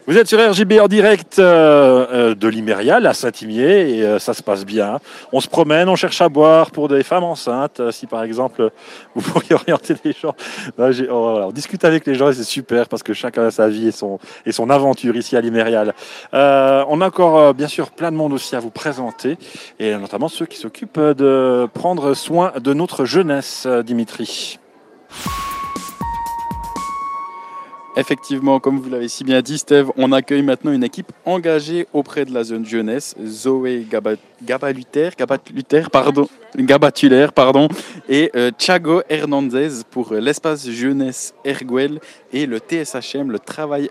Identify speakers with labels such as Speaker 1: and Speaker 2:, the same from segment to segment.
Speaker 1: Vous êtes sur RJB en direct de l'Imérial à Saint-Imier et ça se passe bien. On se promène, on cherche à boire pour des femmes enceintes. Si par exemple vous pourriez orienter les gens, on discute avec les gens et c'est super parce que chacun a sa vie et son aventure ici à l'Imérial. On a encore bien sûr plein de monde aussi à vous présenter et notamment ceux qui s'occupent de prendre soin de notre jeunesse, Dimitri.
Speaker 2: Effectivement, comme vous l'avez si bien dit, Steve, on accueille maintenant une équipe engagée auprès de la jeune jeunesse, Zoé Gabatulaire, et Thiago Hernandez pour l'espace jeunesse Erguel et le TSHM, le travail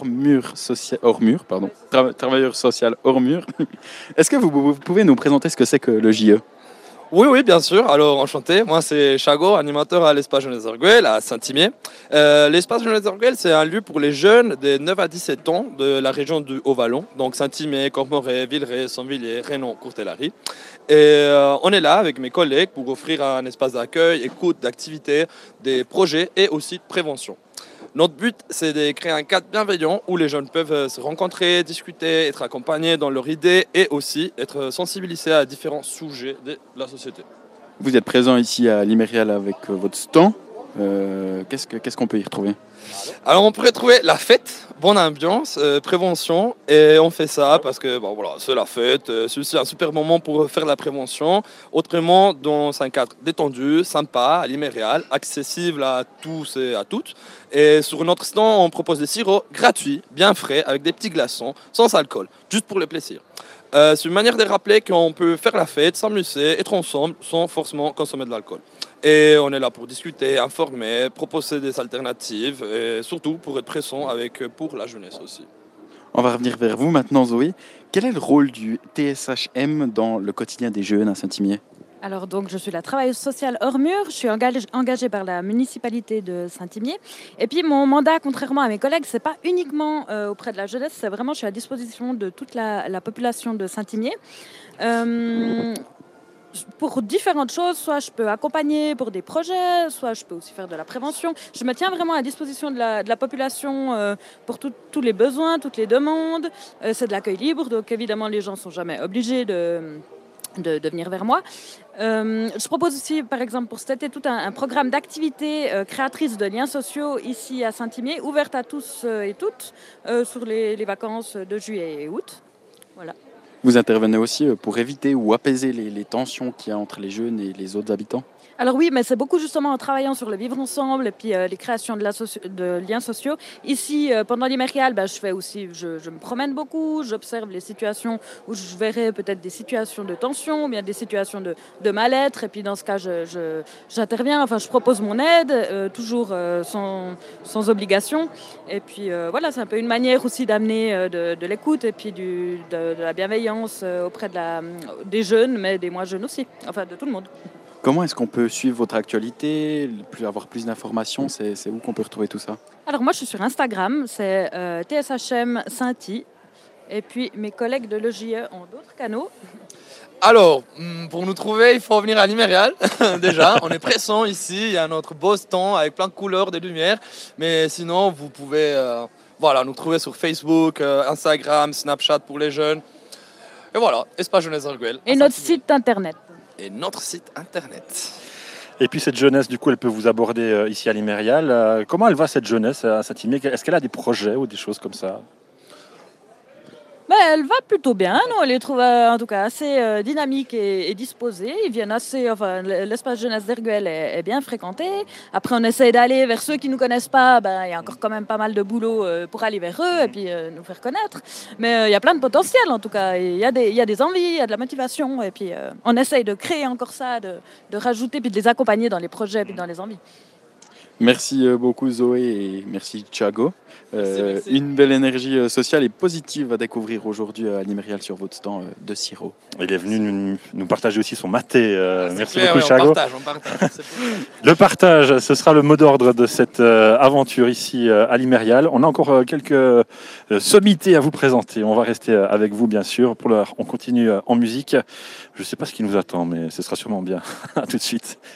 Speaker 2: travailleur social hors mur. Est-ce que vous pouvez nous présenter ce que c'est que le JE ?
Speaker 3: Oui, bien sûr. Alors, enchanté. Moi, c'est Thiago, animateur à l'Espace Jeunesse Erguel à Saint-Imier. L'Espace Jeunesse Erguel, c'est un lieu pour les jeunes de 9 à 17 ans de la région du Haut-Vallon. Donc, Saint-Imier, Cormoray, Villeray, Saint-Villiers, Rénon, Courtelary. Et on est là avec mes collègues pour offrir un espace d'accueil, écoute, d'activité, des projets et aussi de prévention. Notre but, c'est de créer un cadre bienveillant où les jeunes peuvent se rencontrer, discuter, être accompagnés dans leurs idées et aussi être sensibilisés à différents sujets de la société.
Speaker 2: Vous êtes présent ici à l'Imérial avec votre stand. Qu'est-ce qu'on peut y retrouver ?
Speaker 3: Alors on pourrait trouver la fête, bonne ambiance, prévention, et on fait ça parce que c'est la fête, c'est aussi un super moment pour faire de la prévention, autrement dans un cadre détendu, sympa, à l'Imérial, accessible à tous et à toutes. Et sur notre stand, on propose des sirops gratuits, bien frais, avec des petits glaçons, sans alcool, juste pour le plaisir. C'est une manière de rappeler qu'on peut faire la fête, s'amuser, être ensemble, sans forcément consommer de l'alcool. Et on est là pour discuter, informer, proposer des alternatives et surtout pour être présent pour la jeunesse aussi.
Speaker 2: On va revenir vers vous maintenant, Zoé. Quel est le rôle du TSHM dans le quotidien des jeunes à Saint-Imier ?
Speaker 4: Alors donc je suis la travailleuse sociale hors mur, je suis engagée par la municipalité de Saint-Imier. Et puis mon mandat, contrairement à mes collègues, c'est pas uniquement auprès de la jeunesse, c'est vraiment je suis à disposition de toute la population de Saint-Imier. Pour différentes choses, soit je peux accompagner pour des projets, soit je peux aussi faire de la prévention. Je me tiens vraiment à disposition de la population pour tous les besoins, toutes les demandes. C'est de l'accueil libre, donc évidemment les gens ne sont jamais obligés de venir vers moi. Je propose aussi, par exemple, pour cet été, tout un programme d'activités créatrices de liens sociaux ici à Saint-Imier, ouverte à tous et toutes sur les vacances de juillet et août. Voilà.
Speaker 2: Vous intervenez aussi pour éviter ou apaiser les tensions qu'il y a entre les jeunes et les autres habitants ?
Speaker 4: Alors oui, mais c'est beaucoup justement en travaillant sur le vivre ensemble et puis les créations de liens sociaux. Ici, pendant l'Imérial, je me promène beaucoup, j'observe les situations où je verrai peut-être des situations de tension, ou bien des situations de mal-être. Et puis dans ce cas, j'interviens, je propose mon aide, toujours sans obligation. Et puis voilà, c'est un peu une manière aussi d'amener de l'écoute et puis de la bienveillance auprès des jeunes, mais des moins jeunes aussi, de tout le monde.
Speaker 2: Comment est-ce qu'on peut suivre votre actualité, avoir plus d'informations ? C'est où qu'on peut retrouver tout ça ?
Speaker 4: Alors moi je suis sur Instagram, c'est TSHM Saint-Y. Et puis mes collègues de l'EJE ont d'autres canaux.
Speaker 3: Alors, pour nous trouver, il faut venir à l'Imérial. Déjà, on est pressant ici, il y a notre beau stand avec plein de couleurs, des lumières. Mais sinon, vous pouvez nous trouver sur Facebook, Instagram, Snapchat pour les jeunes. Et voilà, Espace Jeunesse Erguel.
Speaker 4: Et notre site internet.
Speaker 3: Et notre site internet.
Speaker 1: Et puis cette jeunesse, du coup, elle peut vous aborder ici à l'Imérial. Comment elle va cette jeunesse à Saint-Imier ? Est-ce qu'elle a des projets ou des choses comme ça ?
Speaker 4: Elle va plutôt bien, on les trouve en tout cas assez dynamiques et disposés. Ils viennent l'espace jeunesse d'Erguel est bien fréquenté. Après, on essaye d'aller vers ceux qui ne nous connaissent pas. Il y a encore quand même pas mal de boulot pour aller vers eux et puis nous faire connaître. Mais il y a plein de potentiel en tout cas. Il y a des envies, il y a de la motivation et puis on essaye de créer encore ça, de rajouter puis de les accompagner dans les projets puis dans les envies.
Speaker 2: Merci beaucoup Zoé et merci Thiago.
Speaker 3: Merci.
Speaker 2: Une belle énergie sociale et positive à découvrir aujourd'hui à l'Imérial sur votre stand de sirop.
Speaker 1: Il est venu nous partager aussi son maté. Merci
Speaker 3: clair,
Speaker 1: beaucoup,
Speaker 3: oui,
Speaker 1: Thiago.
Speaker 3: on partage.
Speaker 1: Le partage, ce sera le mot d'ordre de cette aventure ici à l'Imérial. On a encore quelques sommités à vous présenter. On va rester avec vous, bien sûr. Pour l'heure, on continue en musique. Je ne sais pas ce qui nous attend, mais ce sera sûrement bien. À tout de suite.